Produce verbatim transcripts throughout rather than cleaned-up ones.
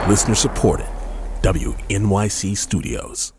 Listener supported. W N Y C Studios.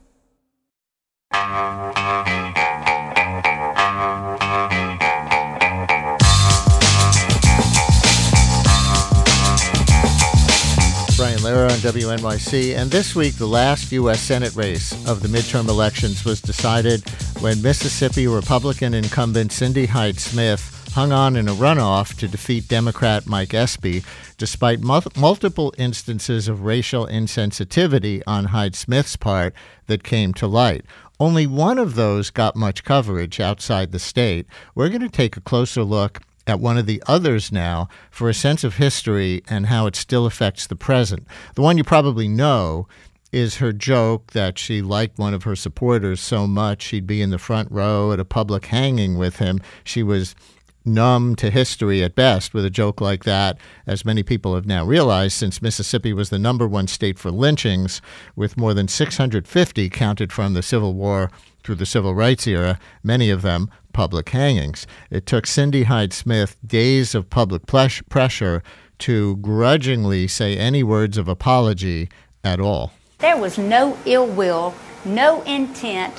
Brian Lehrer on W N Y C, and this week the last U S Senate race of the midterm elections was decided when Mississippi Republican incumbent Cindy Hyde-Smith hung on in a runoff to defeat Democrat Mike Espy, despite mul- multiple instances of racial insensitivity on Hyde-Smith's part that came to light. Only one of those got much coverage outside the state. We're going to take a closer look at one of the others now for a sense of history and how it still affects the present. The one you probably know is her joke that she liked one of her supporters so much she'd be in the front row at a public hanging with him. She was numb to history at best with a joke like that, as many people have now realized, since Mississippi was the number one state for lynchings, with more than six hundred fifty counted from the Civil War through the Civil Rights era, many of them public hangings. It took Cindy Hyde-Smith days of public plesh- pressure to grudgingly say any words of apology at all. There was no ill will, no intent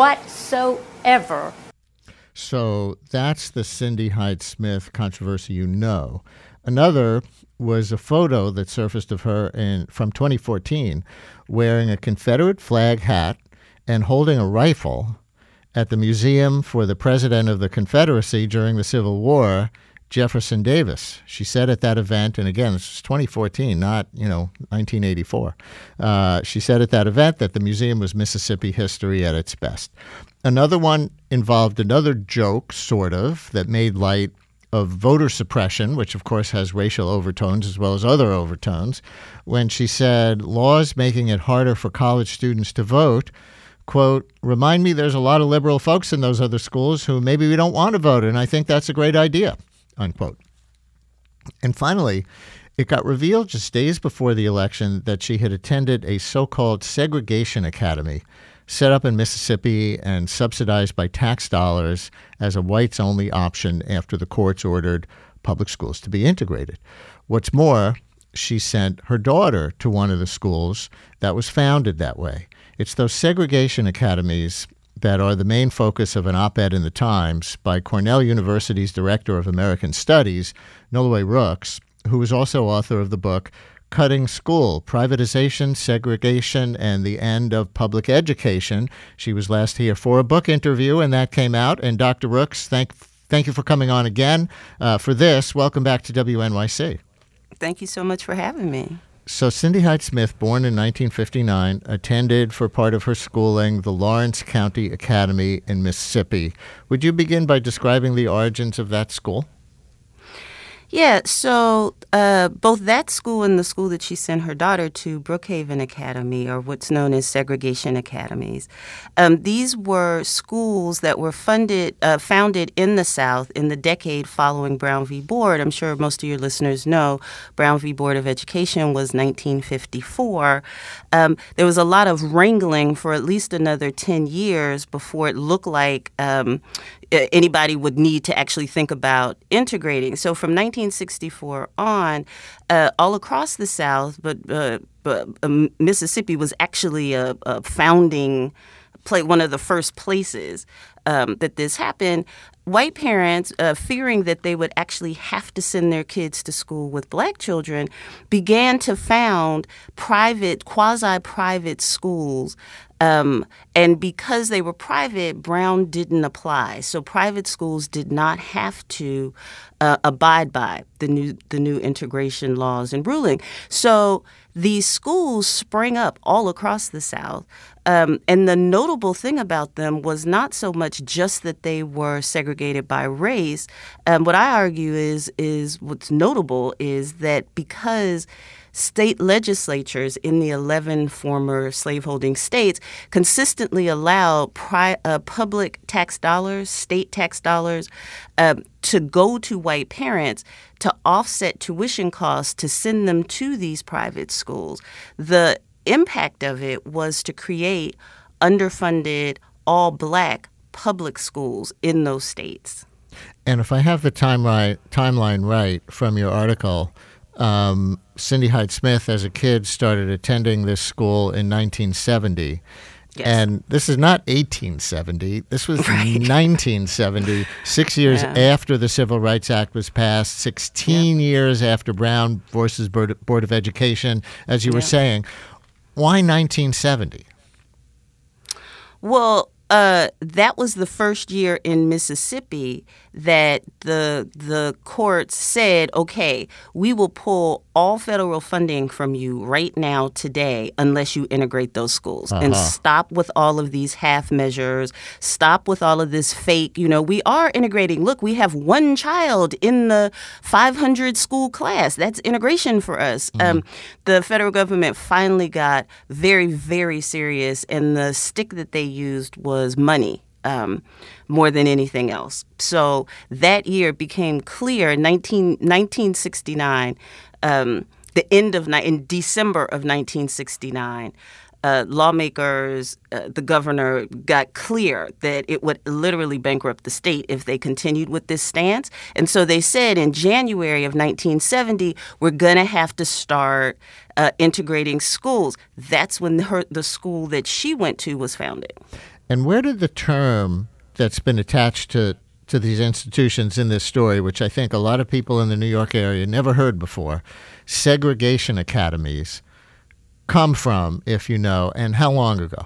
whatsoever. So that's the Cindy Hyde-Smith controversy you know. Another was a photo that surfaced of her in from twenty fourteen wearing a Confederate flag hat and holding a rifle at the Museum for the President of the Confederacy during the Civil War, Jefferson Davis. She said at that event, and again, this was twenty fourteen, not, you know, nineteen eighty-four. Uh, she said at that event that the museum was Mississippi history at its best. Another one involved another joke, sort of, that made light of voter suppression, which of course has racial overtones as well as other overtones, when she said laws making it harder for college students to vote, quote, remind me there's a lot of liberal folks in those other schools who maybe we don't want to vote, and I think that's a great idea, unquote. And finally, it got revealed just days before the election that she had attended a so-called segregation academy set up in Mississippi and subsidized by tax dollars as a whites-only option after the courts ordered public schools to be integrated. What's more, she sent her daughter to one of the schools that was founded that way. It's those segregation academies that are the main focus of an op-ed in the Times by Cornell University's Director of American Studies, Nolaway Rooks, who is also author of the book Cutting School, Privatization, Segregation, and the End of Public Education. She was last here for a book interview, and that came out. And Doctor Rooks, thank thank you for coming on again uh, for this. Welcome back to W N Y C. Thank you so much for having me. So Cindy Hyde-Smith, born in nineteen fifty-nine, attended for part of her schooling the Lawrence County Academy in Mississippi. Would you begin by describing the origins of that school? Yeah, so uh, both that school and the school that she sent her daughter to, Brookhaven Academy, or what's known as segregation academies, um, these were schools that were funded, uh, founded in the South in the decade following Brown v. Board. I'm sure most of your listeners know Brown v. Board of Education was nineteen fifty-four. Um, there was a lot of wrangling for at least another ten years before it looked like um, anybody would need to actually think about integrating. So from nineteen sixty-four on, uh, all across the South, but, uh, but um, Mississippi was actually a, a founding, play, one of the first places um, that this happened. White parents, uh, fearing that they would actually have to send their kids to school with black children, began to found private, quasi-private schools. Um, and because they were private, Brown didn't apply. So private schools did not have to uh, abide by the new the new integration laws and ruling. So these schools sprang up all across the South. Um, and the notable thing about them was not so much just that they were segregated by race. Um, what I argue is is what's notable is that because state legislatures in the eleven former slaveholding states consistently allow pri- uh, public tax dollars, state tax dollars, um, to go to white parents to offset tuition costs to send them to these private schools. The impact of it was to create underfunded, all-black public schools in those states. And if I have the timeline timeline right from your article, um, Cindy Hyde-Smith, as a kid, started attending this school in nineteen seventy. Yes. And this is not eighteen seventy. This was right. nineteen seventy, six years yeah. after the Civil Rights Act was passed, sixteen yeah. years after Brown versus Board of Education, as you yeah. were saying. Why nineteen seventy? Well, uh, that was the first year in Mississippi that the the courts said, okay, we will pull all federal funding from you right now today unless you integrate those schools uh-huh. and stop with all of these half measures, stop with all of this fake, you know, we are integrating. Look, we have one child in the five hundred school class. That's integration for us. Mm-hmm. Um, the federal government finally got very, very serious, and the stick that they used was money. Um, more than anything else. So that year became clear, nineteen, nineteen sixty-nine, um, the end of, in December of nineteen sixty-nine, uh, lawmakers, uh, the governor got clear that it would literally bankrupt the state if they continued with this stance. And so they said in January of nineteen seventy, we're going to have to start uh, integrating schools. That's when her, the school that she went to was founded. And where did the term that's been attached to, to these institutions in this story, which I think a lot of people in the New York area never heard before, segregation academies, come from, if you know, and how long ago?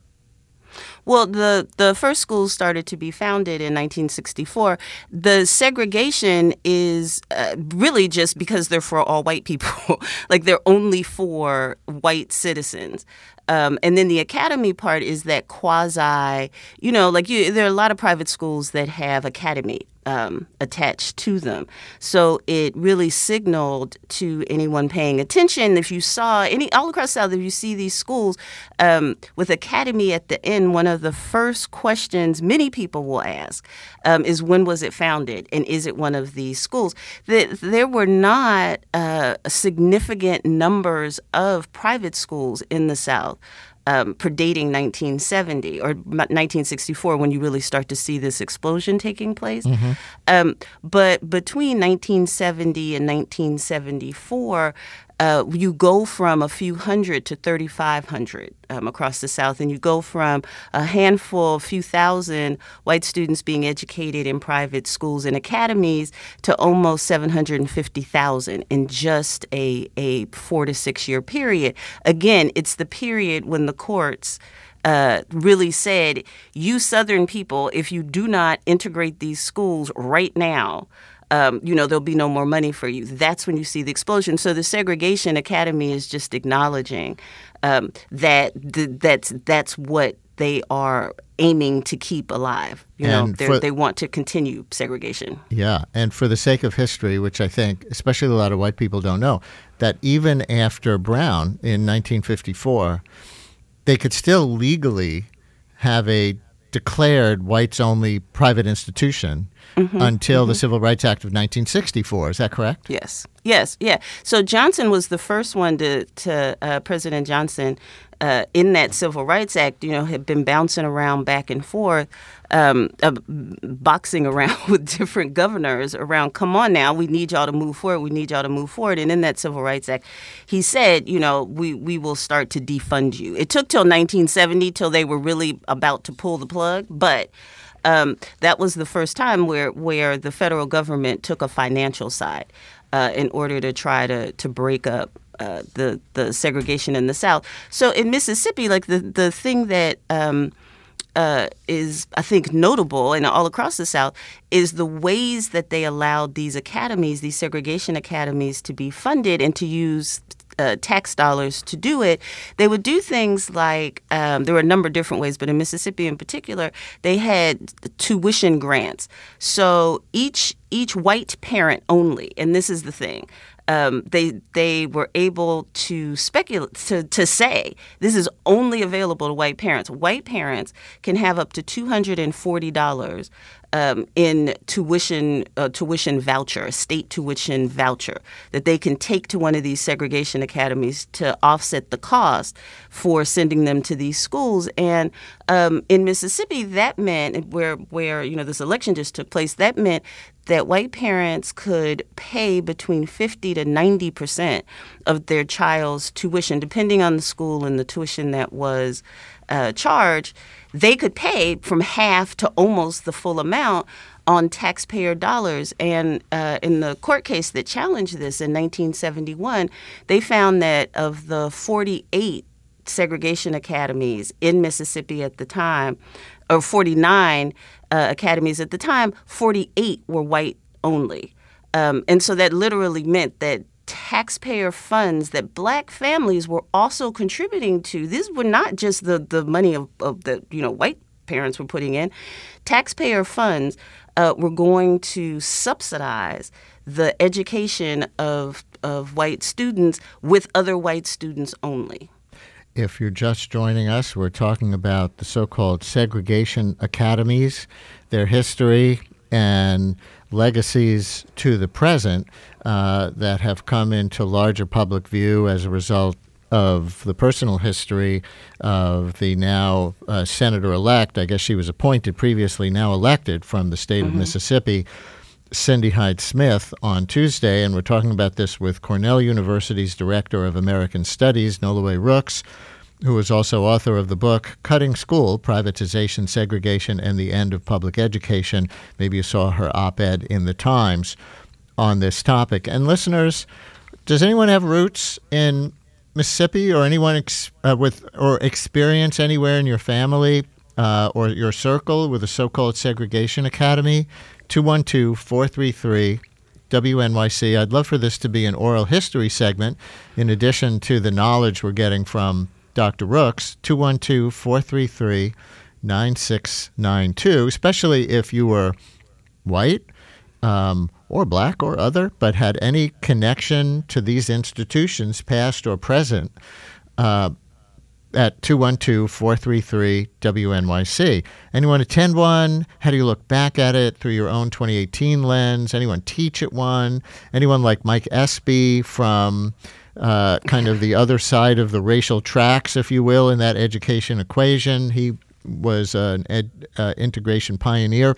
Well, the, the first schools started to be founded in nineteen sixty-four. The segregation is uh, really just because they're for all white people. Like, they're only for white citizens. Um, and then the academy part is that quasi, you know, like you, there are a lot of private schools that have academy um, attached to them. So it really signaled to anyone paying attention, if you saw any all across the South, if you see these schools um, with academy at the end, one of the first questions many people will ask um, is, when was it founded? And is it one of these schools? The, there were not uh, significant numbers of private schools in the South Um, predating nineteen seventy or nineteen sixty-four, when you really start to see this explosion taking place. Mm-hmm. Um, but between nineteen seventy and nineteen seventy-four, uh, you go from a few hundred to thirty-five hundred um, across the South, and you go from a handful, a few thousand white students being educated in private schools and academies to almost seven hundred fifty thousand in just a, a four to six year period. Again, it's the period when the courts uh, really said, you Southern people, if you do not integrate these schools right now, Um, you know, there'll be no more money for you. That's when you see the explosion. So the segregation academy is just acknowledging um, that th- that's that's what they are aiming to keep alive. You know, for, they want to continue segregation. Yeah, and for the sake of history, which I think, especially a lot of white people don't know, that even after Brown in nineteen fifty-four, they could still legally have a declared whites-only private institution mm-hmm, until mm-hmm. the Civil Rights Act of nineteen sixty-four. Is that correct? Yes. Yes. Yeah. So Johnson was the first one to, to uh, President Johnson uh, in that Civil Rights Act, you know, had been bouncing around back and forth, um, uh, boxing around with different governors around, come on now, we need y'all to move forward. We need y'all to move forward. And in that Civil Rights Act, he said, you know, we, we will start to defund you. It took till nineteen seventy till they were really about to pull the plug. But um, that was the first time where, where the federal government took a financial side uh, in order to try to, to break up uh, the, the segregation in the South. So in Mississippi, like the, the thing that um, uh, is, I think, notable and all across the South is the ways that they allowed these academies, these segregation academies, to be funded and to use Uh, tax dollars to do it. They would do things like, um, there were a number of different ways, but in Mississippi in particular, they had tuition grants. So each each white parent only, and this is the thing, um, they they were able to speculate, to, to say, this is only available to white parents. White parents can have up to two hundred forty dollars Um, in tuition uh, tuition voucher, a state tuition voucher, that they can take to one of these segregation academies to offset the cost for sending them to these schools. And um, in Mississippi, that meant, where where you know this election just took place, that meant that white parents could pay between fifty to ninety percent of their child's tuition, depending on the school and the tuition that was uh, charged. They could pay from half to almost the full amount on taxpayer dollars. And uh, in the court case that challenged this in nineteen seventy-one, they found that of the forty-eight segregation academies in Mississippi at the time, or forty-nine uh, academies at the time, forty-eight were white only. Um, and so that literally meant that taxpayer funds that black families were also contributing to, these were not just the, the money of, of the, you know, white parents were putting in. Taxpayer funds uh, were going to subsidize the education of, of white students with other white students only. If you're just joining us, we're talking about the so-called segregation academies, their history and legacies to the present uh, that have come into larger public view as a result of the personal history of the now uh, senator-elect, I guess she was appointed previously, now elected from the state mm-hmm. of Mississippi, Cindy Hyde-Smith, on Tuesday. And we're talking about this with Cornell University's Director of American Studies, Nolaway Rooks, who is also author of the book Cutting School, Privatization, Segregation, and the End of Public Education. Maybe you saw her op-ed in the Times on this topic. And listeners, does anyone have roots in Mississippi, or anyone ex- uh, with or experience anywhere in your family uh, or your circle with a so-called segregation academy? two one two, four three three, W N Y C. I'd love for this to be an oral history segment in addition to the knowledge we're getting from Doctor Rooks. Two one two, four three three, nine six nine two, especially if you were white um, or black or other, but had any connection to these institutions, past or present, uh, at two one two, four three three, W N Y C. Anyone attend one? How do you look back at it through your own twenty eighteen lens? Anyone teach at one? Anyone like Mike Espy from uh, kind of the other side of the racial tracks, if you will, in that education equation? He was an ed, uh, integration pioneer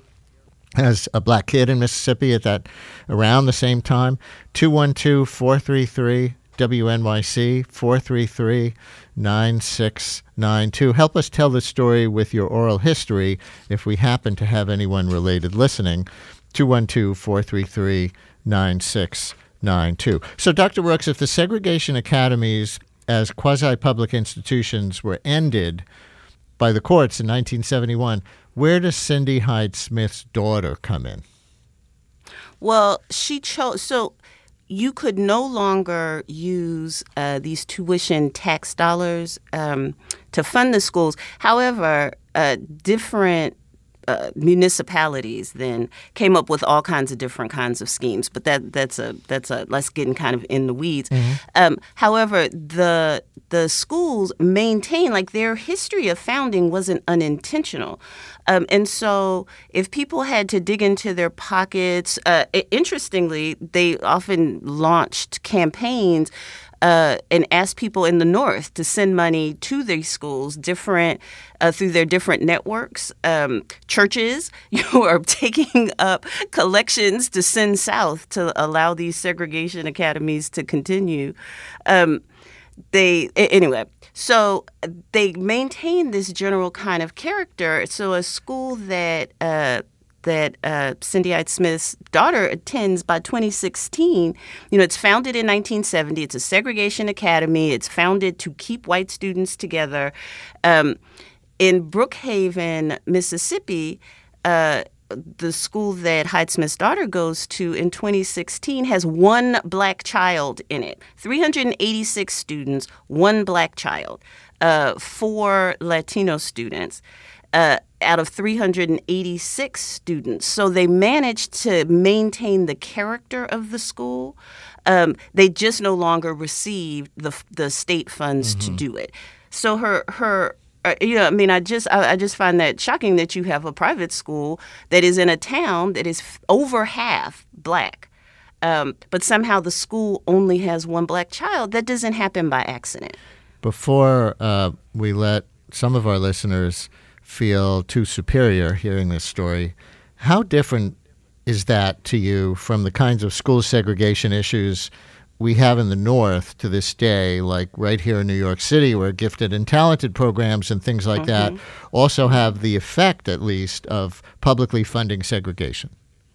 as a black kid in Mississippi at that around the same time. two one two, four three three, W N Y C, four three three, nine six nine two. Help us tell the story with your oral history if we happen to have anyone related listening. two one two, four three three, nine six nine two. So, Doctor Rooks, if the segregation academies as quasi-public institutions were ended by the courts in nineteen seventy-one, where does Cindy Hyde-Smith's daughter come in? Well, she chose... So you could no longer use uh, these tuition tax dollars um, to fund the schools. However, uh, different uh, municipalities then came up with all kinds of different kinds of schemes. But that that's a that's a let's get in kind of in the weeds. Mm-hmm. Um, however, the the schools maintain, like, their history of founding wasn't unintentional. Um, and so if people had to dig into their pockets, uh, interestingly, they often launched campaigns uh, and asked people in the North to send money to these schools, different uh, through their different networks. Um, churches, you know, are taking up collections to send south to allow these segregation academies to continue. Um, They anyway, so they maintain this general kind of character. So a school that uh, that uh, Cindy Hyde-Smith's daughter attends by twenty sixteen, you know, it's founded in nineteen seventy. It's a segregation academy. It's founded to keep white students together. Um, in Brookhaven, Mississippi, uh, the school that Hyde-Smith's daughter goes to in twenty sixteen has one black child in it. three hundred eighty-six students, one black child, uh, four Latino students uh, out of three hundred eighty-six students. So they managed to maintain the character of the school. Um, they just no longer receive the the state funds mm-hmm. to do it. So her her. Uh, you know, I mean, I just I, I just find that shocking that you have a private school that is in a town that is f- over half black, um, but somehow the school only has one black child. That doesn't happen by accident. Before uh, we let some of our listeners feel too superior hearing this story, how different is that to you from the kinds of school segregation issues we have in the North to this day, like right here in New York City, where gifted and talented programs and things like mm-hmm. that also have the effect, at least, of publicly funding segregation?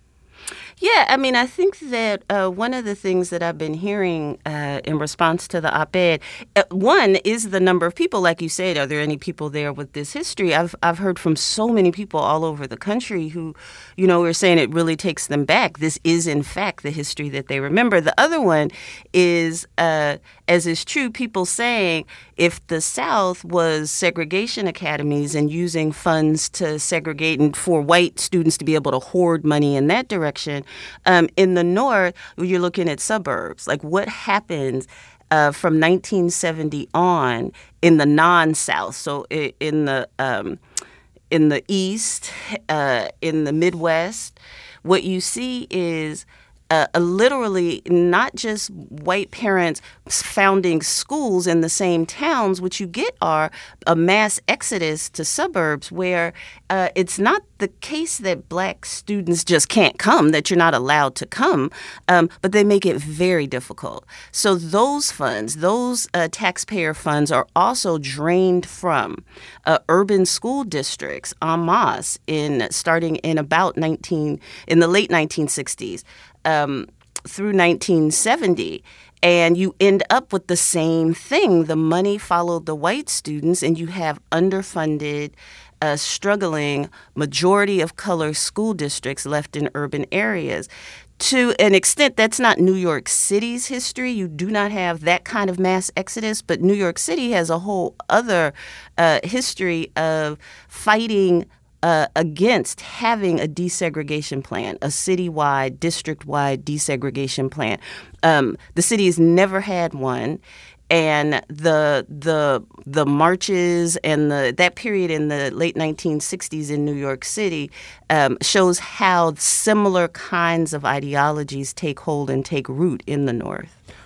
Yeah, I mean, I think that uh, one of the things that I've been hearing uh, in response to the op-ed, uh, one is the number of people, like you said, are there any people there with this history? I've I've heard from so many people all over the country who, you know, were saying it really takes them back. This is, in fact, the history that they remember. The other one is, uh, as is true, people saying if the South was segregation academies and using funds to segregate and for white students to be able to hoard money in that direction, Um, in the North, you're looking at suburbs. Like what happens uh, from nineteen seventy on in the non-South? So in the um, in the East, uh, in the Midwest, what you see is Uh, literally not just white parents founding schools in the same towns. What you get are a mass exodus to suburbs where uh, it's not the case that black students just can't come, that you're not allowed to come, um, but they make it very difficult. So those funds, those uh, taxpayer funds are also drained from uh, urban school districts en masse in starting in about nineteen in the late nineteen sixties. Um, through nineteen seventy, and you end up with the same thing. The money followed the white students, and you have underfunded, uh, struggling majority of color school districts left in urban areas. To an extent, that's not New York City's history. You do not have that kind of mass exodus, but New York City has a whole other uh, history of fighting Uh, against having a desegregation plan, a citywide, district-wide desegregation plan. Um, the city has never had one, and the the the marches and the that period in the late nineteen sixties in New York City um, shows how similar kinds of ideologies take hold and take root in the North.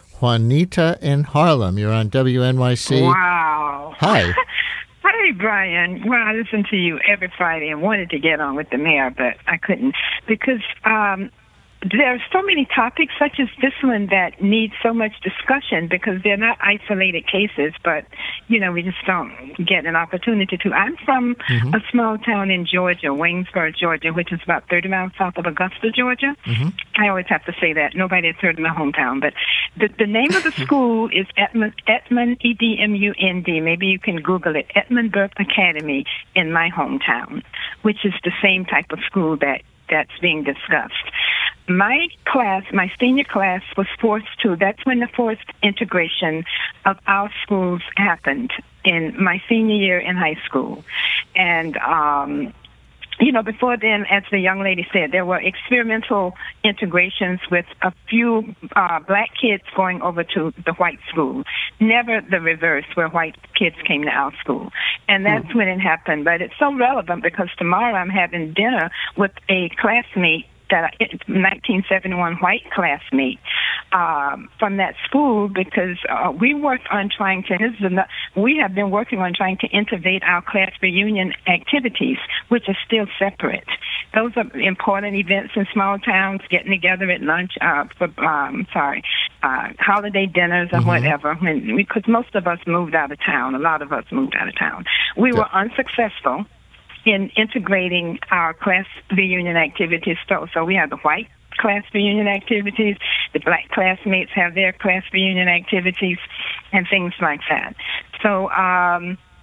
Juanita in Harlem, you're on W N Y C. Wow. Hi. Hey, Brian. Well, I listen to you every Friday and wanted to get on with the mayor, but I couldn't because um, there are so many topics such as this one that need so much discussion because they're not isolated cases, but, you know, we just don't get an opportunity to. I'm from mm-hmm. a small town in Georgia, Waynesburg, Georgia, which is about thirty miles south of Augusta, Georgia. Mm-hmm. I always have to say that. Nobody has heard of my hometown, but the, the name of the school is Edmund, Edmund, E D M U N D. Maybe you can Google it, Edmund Burke Academy in my hometown, which is the same type of school that that's being discussed. My class, my senior class, was forced to, that's when the forced integration of our schools happened in my senior year in high school. And, um, you know, before then, as the young lady said, there were experimental integrations with a few uh, black kids going over to the white school. Never the reverse, where white kids came to our school. And that's mm. when it happened. But it's so relevant because tomorrow I'm having dinner with a classmate, that nineteen seventy-one white classmate um, from that school because uh, we worked on trying to, this is enough, we have been working on trying to innovate our class reunion activities, which are still separate. Those are important events in small towns, getting together at lunch, uh, for, um, sorry, uh, holiday dinners or mm-hmm. whatever, because most of us moved out of town. A lot of us moved out of town. We yeah. were unsuccessful in integrating our class reunion activities. So, so we have the white class reunion activities, the black classmates have their class reunion activities, and things like that. So, um,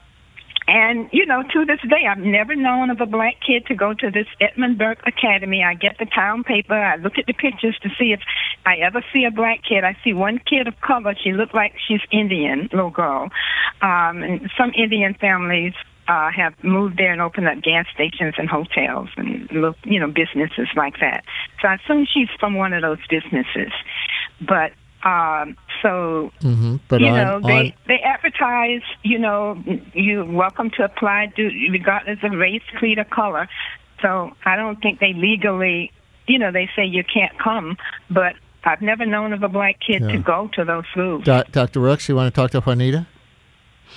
and, you know, to this day, I've never known of a black kid to go to this Edmund Burke Academy. I get the town paper, I look at the pictures to see if I ever see a black kid. I see one kid of color, she looked like she's Indian, little girl. Um, and some Indian families Uh, have moved there and opened up gas stations and hotels and, you know, businesses like that. So I assume she's from one of those businesses. But um, so, mm-hmm. but you on, know, they, on... they advertise, you know, you're welcome to apply to, regardless of race, creed, or color. So I don't think they legally, you know, they say you can't come, but I've never known of a black kid yeah. to go to those schools. Do- Doctor Rooks, you want to talk to Juanita?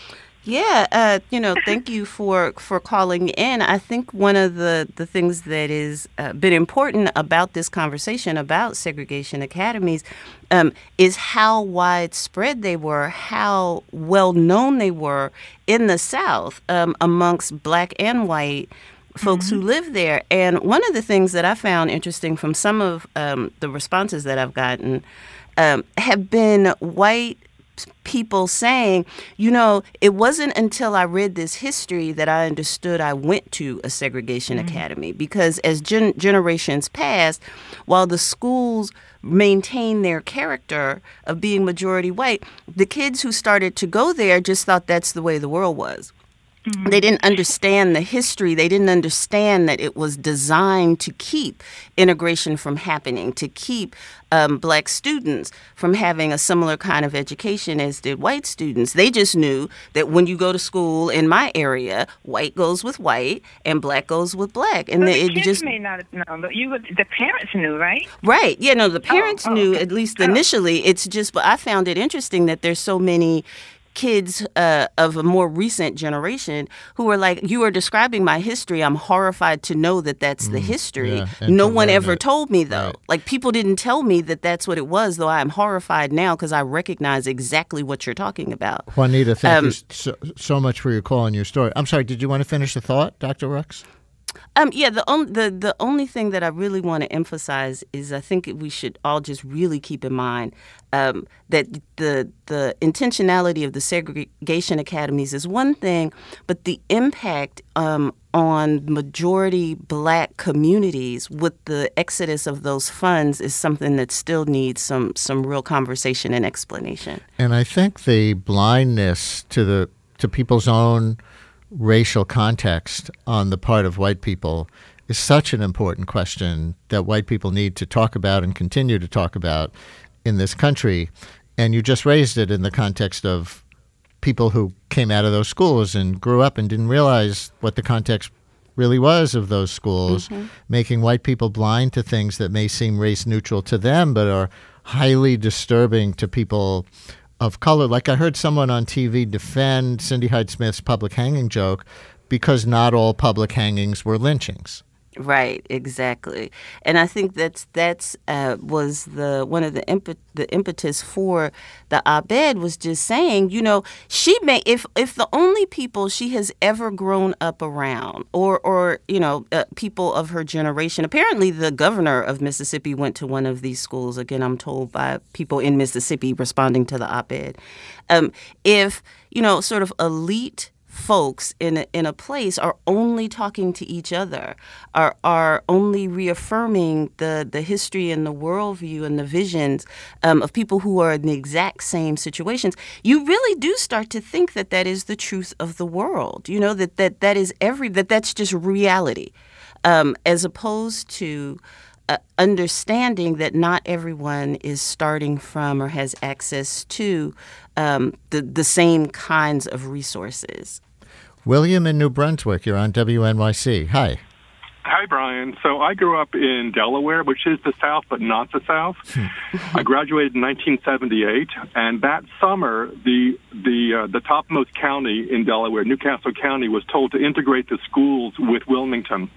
Yeah, uh, you know, thank you for, for calling in. I think one of the, the things that has uh, been important about this conversation about segregation academies um, is how widespread they were, how well known they were in the South um, amongst Black and white folks mm-hmm. who live there. And one of the things that I found interesting from some of um, the responses that I've gotten um, have been white people saying, you know, it wasn't until I read this history that I understood I went to a segregation mm-hmm. academy, because as gen- generations passed, while the schools maintained their character of being majority white, the kids who started to go there just thought that's the way the world was. Mm-hmm. They didn't understand the history. They didn't understand that it was designed to keep integration from happening, to keep um, Black students from having a similar kind of education as did white students. They just knew that when you go to school in my area, white goes with white and Black goes with Black. And well, the it kids just may not have known, but you, the parents knew, right? Right. Yeah, no, the parents oh, oh, knew, okay. at least oh. initially. It's just, but I found it interesting that there's so many kids uh, of a more recent generation who are like, you are describing my history. I'm horrified to know that that's mm, the history. Yeah, no one ever it. told me, though. Right. Like, people didn't tell me that that's what it was, though I am horrified now because I recognize exactly what you're talking about. Juanita, thank um, you so, so much for your call and your story. I'm sorry, did you want to finish the thought, Doctor Rux? Um, yeah, the, on, the the only thing that I really want to emphasize is I think we should all just really keep in mind um, that the the intentionality of the segregation academies is one thing, but the impact um, on majority Black communities with the exodus of those funds is something that still needs some some real conversation and explanation. And I think the blindness to the to people's own racial context on the part of white people is such an important question that white people need to talk about and continue to talk about in this country. And you just raised it in the context of people who came out of those schools and grew up and didn't realize what the context really was of those schools, mm-hmm. making white people blind to things that may seem race neutral to them but are highly disturbing to people of color. Like, I heard someone on T V defend Cindy Hyde-Smith's public hanging joke because not all public hangings were lynchings. Right, exactly. And I think that's that's uh, was the one of the imp- the impetus for the op-ed was just saying, you know, she may if if the only people she has ever grown up around, or or you know, uh, people of her generation. Apparently, the governor of Mississippi went to one of these schools. Again, I'm told by people in Mississippi responding to the op-ed. Um, if you know, sort of elite folks in a, in a place are only talking to each other, are are only reaffirming the, the history and the worldview and the visions um, of people who are in the exact same situations, you really do start to think that that is the truth of the world. You know, that that, that is every that that's just reality, um, as opposed to Uh, understanding that not everyone is starting from or has access to um, the, the same kinds of resources. William in New Brunswick, you're on W N Y C. Hi. Hi, Brian. So I grew up in Delaware, which is the South, but not the South. I graduated in nineteen seventy-eight, and that summer, the the uh, the topmost county in Delaware, Newcastle County, was told to integrate the schools with Wilmington.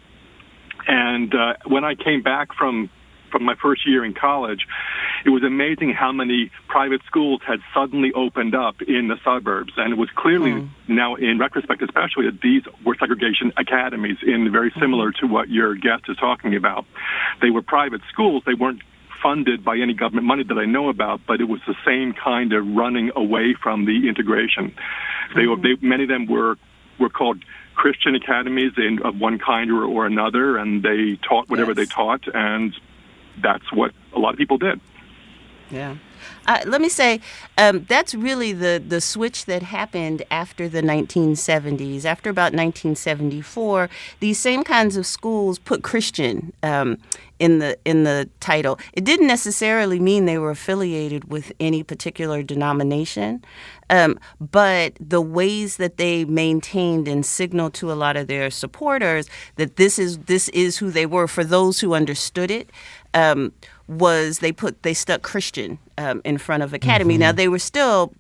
And uh, when I came back from from my first year in college, it was amazing how many private schools had suddenly opened up in the suburbs. And it was clearly, mm. now in retrospect especially, that these were segregation academies, in very similar to what your guest is talking about. They were private schools. They weren't funded by any government money that I know about, but it was the same kind of running away from the integration. They were, they, many of them were were called Christian academies in, of one kind or, or another, and they taught whatever yes. they taught, and that's what a lot of people did. Yeah. Uh, let me say, um, that's really the, the switch that happened after the nineteen seventies. After about nineteen seventy-four, these same kinds of schools put Christian um, in the in the title. It didn't necessarily mean they were affiliated with any particular denomination, um, but the ways that they maintained and signaled to a lot of their supporters that this is this is who they were, for those who understood it, um, was they put they stuck Christian um, in front of academy. Mm-hmm. Now, they were still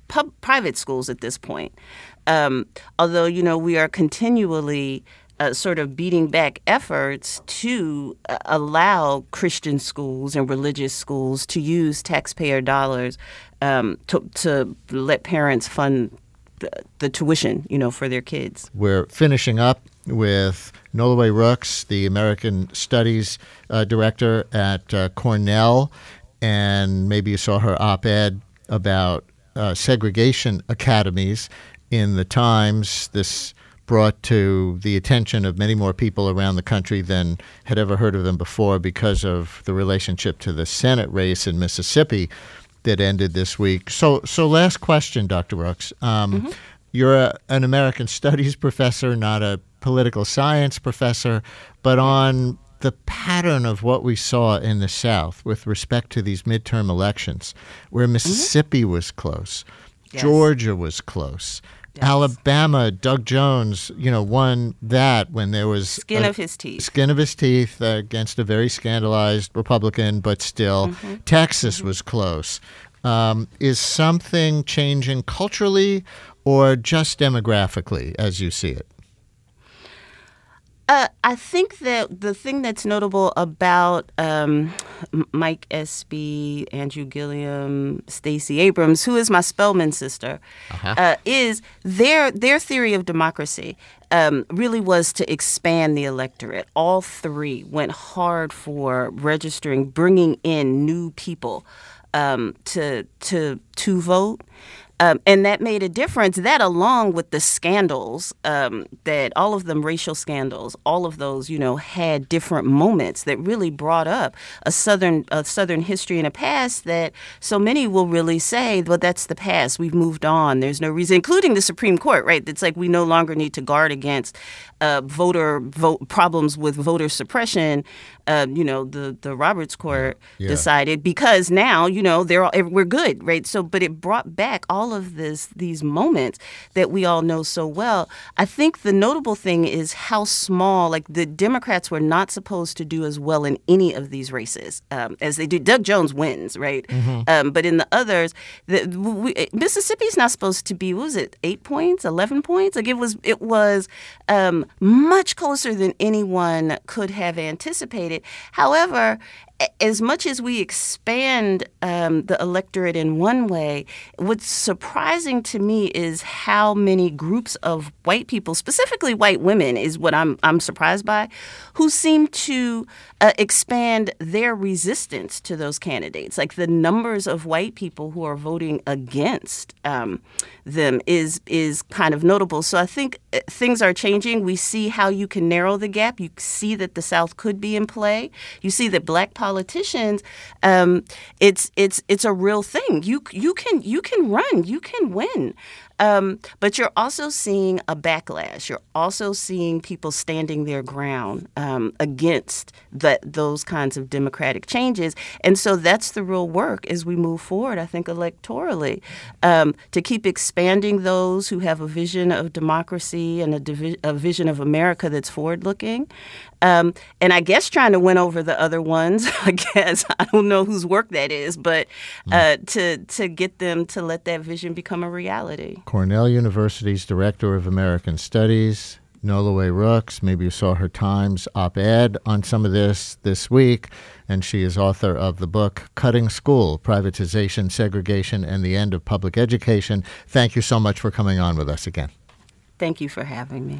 pub, private schools at this point. Um, although, you know, we are continually uh, sort of beating back efforts to uh, allow Christian schools and religious schools to use taxpayer dollars um, to, to let parents fund the, the tuition, you know, for their kids. We're finishing up with Noliwe Rooks, the American Studies uh, director at uh, Cornell, and maybe you saw her op-ed about uh, segregation academies in the Times. This brought to the attention of many more people around the country than had ever heard of them before because of the relationship to the Senate race in Mississippi that ended this week. So, so last question, Doctor Rooks. Um, mm-hmm. You're a, an American Studies professor, not a political science professor, but on the pattern of what we saw in the South with respect to these midterm elections, where Mississippi mm-hmm. was close, yes. Georgia was close, yes. Alabama, Doug Jones, you know, won that when there was skin a, of his teeth, skin of his teeth uh, against a very scandalized Republican, but still, mm-hmm. Texas mm-hmm. was close. Um, is something changing culturally or just demographically, as you see it? Uh, I think that the thing that's notable about um, Mike Espy, Andrew Gilliam, Stacey Abrams, who is my Spelman sister, uh-huh. uh, is their their theory of democracy um, really was to expand the electorate. All three went hard for registering, bringing in new people um, to to to vote. Um, and that made a difference. That, along with the scandals, um, that all of them racial scandals, all of those, you know, had different moments that really brought up a Southern a Southern history and a past that so many will really say, well, that's the past. We've moved on. There's no reason, including the Supreme Court, right? It's like we no longer need to guard against uh, voter vote problems with voter suppression. Uh, you know, the, the Roberts Court yeah. decided because now, you know, they're all, we're good, right? So, but it brought back all of this, these moments that we all know so well. I think the notable thing is how small, like the Democrats were not supposed to do as well in any of these races um, as they do. Doug Jones wins, right? Mm-hmm. Um, but in the others, the, we, Mississippi's not supposed to be, what was it, eight points, eleven points? Like it was, it was um, much closer than anyone could have anticipated. However, as much as we expand um, the electorate in one way, what's surprising to me is how many groups of white people, specifically white women, is what I'm I'm surprised by, who seem to uh, expand their resistance to those candidates. Like the numbers of white people who are voting against um, them is is kind of notable. So I think things are changing. We see how you can narrow the gap. You see that the South could be in play. You see that black politicians, um, it's it's it's a real thing. You you can you can run, you can win. Um, but you're also seeing a backlash. You're also seeing people standing their ground um, against that those kinds of democratic changes. And so that's the real work as we move forward, I think, electorally, um, to keep expanding those who have a vision of democracy and a, divi- a vision of America that's forward-looking. Um, and I guess trying to win over the other ones, I guess. I don't know whose work that is, but uh, to to get them to let that vision become a reality. Cornell University's Director of American Studies, Noliwe Rooks. Maybe you saw her Times op-ed on some of this this week, and she is author of the book Cutting School, Privatization, Segregation, and the End of Public Education. Thank you so much for coming on with us again. Thank you for having me.